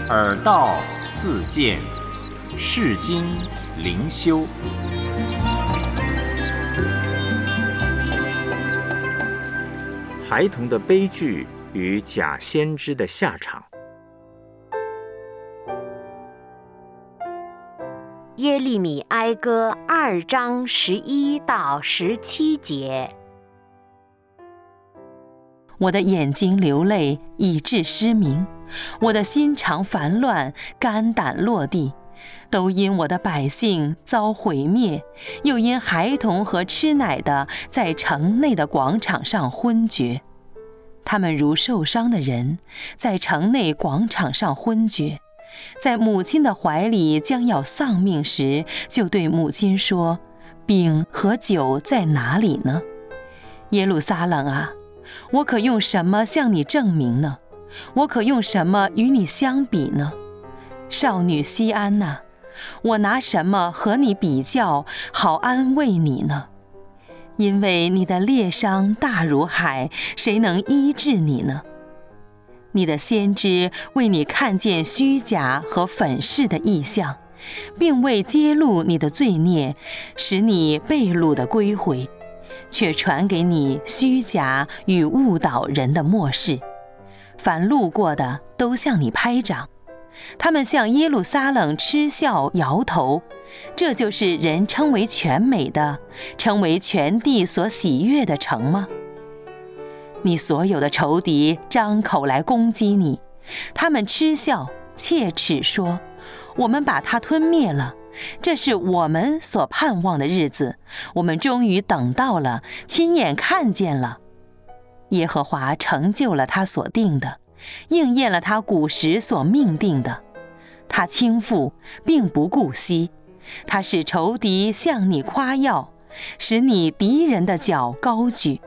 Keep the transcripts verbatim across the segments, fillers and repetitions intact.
耳道自见，世经灵修。孩童的悲剧与假先知的下场。 耶利米哀歌二章十一到十七节。 我的眼睛流泪，以致失明；我的心肠烦乱，肝胆落地，都因我的百姓遭毁灭，又因孩童和吃奶的在城内的广场上昏厥。他们如受伤的人，在城内广场上昏厥，在母亲的怀里将要丧命时，就对母亲说：饼和酒在哪里呢？耶路撒冷啊，我可用什么向你证明呢？我可用什么与你相比呢？少女西安哪，我拿什么和你比较，好安慰你呢？因为你的裂伤大如海，谁能医治你呢？你的先知为你看见虚假和粉饰的异象，并未揭露你的罪孽，使你被掳的归回，却传给你虚假与误导人的默示。凡路过的都向你拍掌，他们向耶路撒冷嗤笑摇头。这就是人称为全美的，称为全地所喜悦的城吗？你所有的仇敌张口来攻击你，他们嗤笑切齿说：我们把它吞灭了，这是我们所盼望的日子，我们终于等到了，亲眼看见了。耶和华成就了他所定的，应验了他古时所命定的。他倾覆并不顾惜，他使仇敌向你夸耀，使你敌人的脚高举。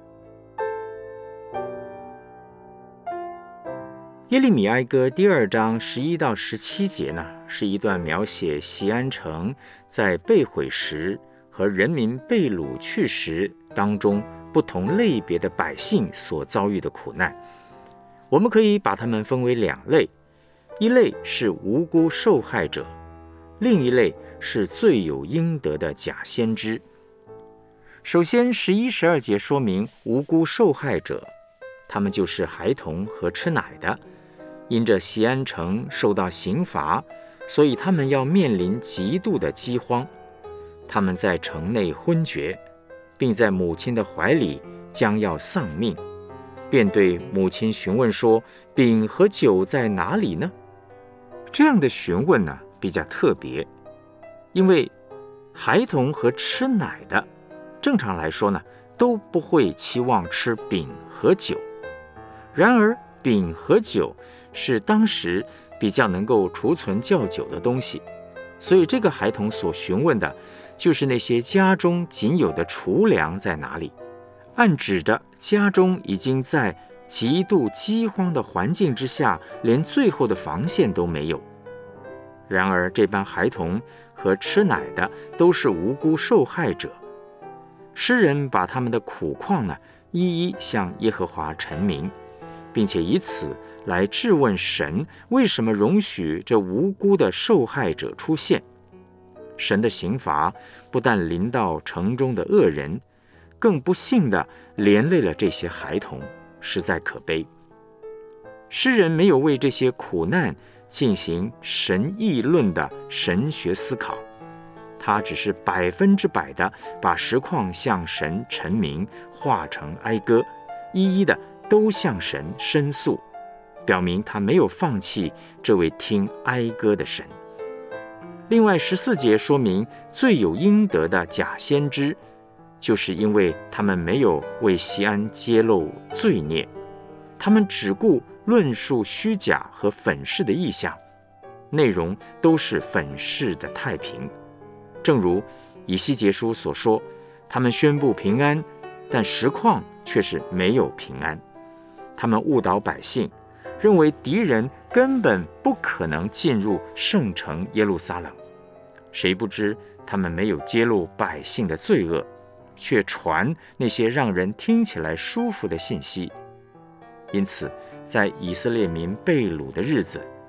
耶利米哀歌第二章十一到十七节呢，是一段描写锡安城在被毁时和人民被掳去时当中不同类别的百姓所遭遇的苦难。我们可以把它们分为两类，一类是无辜受害者，另一类是罪有应得的假先知。首先十一、十二节说明无辜受害者，他们就是孩童和吃奶的，因着锡安城受到刑罚，所以他们要面临极度的饥荒。他们在城内昏厥，并在母亲的怀里将要丧命，便对母亲询问说：饼和酒在哪里呢？这样的询问呢，比较特别，因为孩童和吃奶的，正常来说呢，都不会期望吃饼和酒。然而，饼和酒是当时比较能够储存较久的东西，所以这个孩童所询问的，就是那些家中仅有的储粮在哪里，暗指的家中已经在极度饥荒的环境之下，连最后的防线都没有。然而这班孩童和吃奶的都是无辜受害者，诗人把他们的苦况呢，一一向耶和华陈明，并且以此来质问神为什么容许这无辜的受害者出现。神的刑罚不但临到城中的恶人，更不幸地连累了这些孩童，实在可悲。诗人没有为这些苦难进行神议论的神学思考，他只是百分之百地把实况向神陈明，化成哀歌，一一的都向神申诉，表明他没有放弃这位听哀歌的神。另外十四节说明罪有应得的假先知，就是因为他们没有为锡安揭露罪孽，他们只顾论述虚假和粉饰的意象，内容都是粉饰的太平。正如以西结书所说，他们宣布平安，但实况却是没有平安。他们误导百姓，认为敌人根本不可能进入圣城耶路撒冷。谁不知他们没有揭露百姓的罪恶，却传那些让人听起来舒服的信息。因此在以色列民被掳的日子，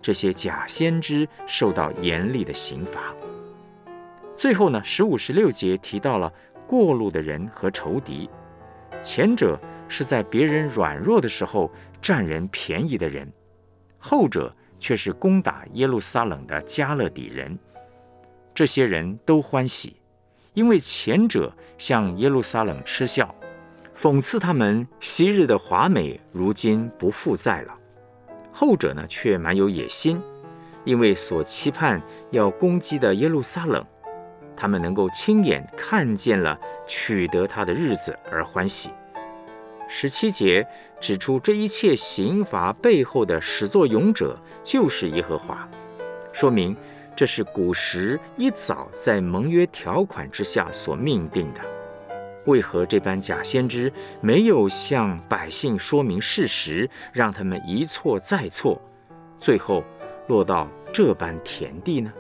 这些假先知受到严厉的刑罚。最后呢，十五、十六节提到了过路的人和仇敌，前者是在别人软弱的时候占人便宜的人，后者却是攻打耶路撒冷的加勒底人。这些人都欢喜，因为前者向耶路撒冷嗤笑，讽刺他们昔日的华美如今不复在了。后者呢，却蛮有野心，因为所期盼要攻击的耶路撒冷，他们能够亲眼看见了取得他的日子而欢喜。十七节指出这一切刑罚背后的始作俑者就是耶和华，说明这是古时一早在盟约条款之下所命定的。为何这般假先知没有向百姓说明事实，让他们一错再错，最后落到这般田地呢？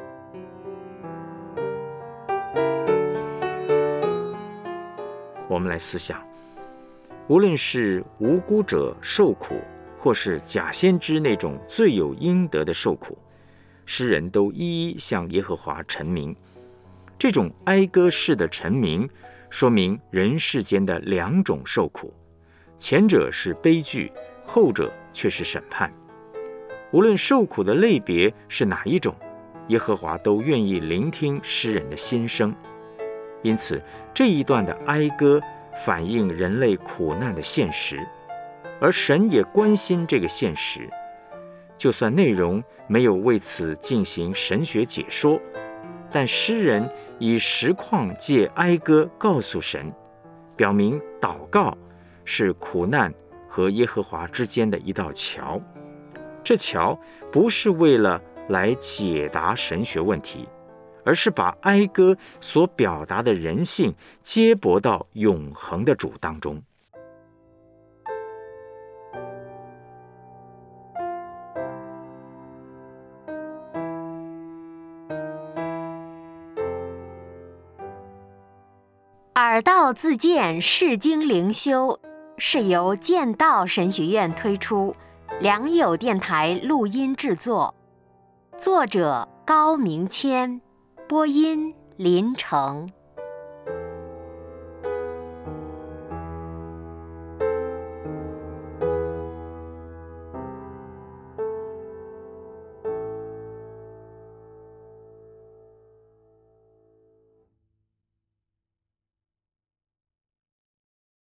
我们来思想，无论是无辜者受苦，或是假先知那种罪有应得的受苦，诗人都一一向耶和华陈明。这种哀歌式的陈明，说明人世间的两种受苦，前者是悲剧，后者却是审判。无论受苦的类别是哪一种，耶和华都愿意聆听诗人的心声。因此，这一段的哀歌反映人类苦难的现实，而神也关心这个现实。就算内容没有为此进行神学解说，但诗人以实况借哀歌告诉神，表明祷告是苦难和耶和华之间的一道桥。这桥不是为了来解答神学问题，而是把哀歌所表达的人性接驳到永恒的主当中。 耳道自荐释经灵修是由剑道神学院推出，良友电台录音制作，作者高明谦，播音林成。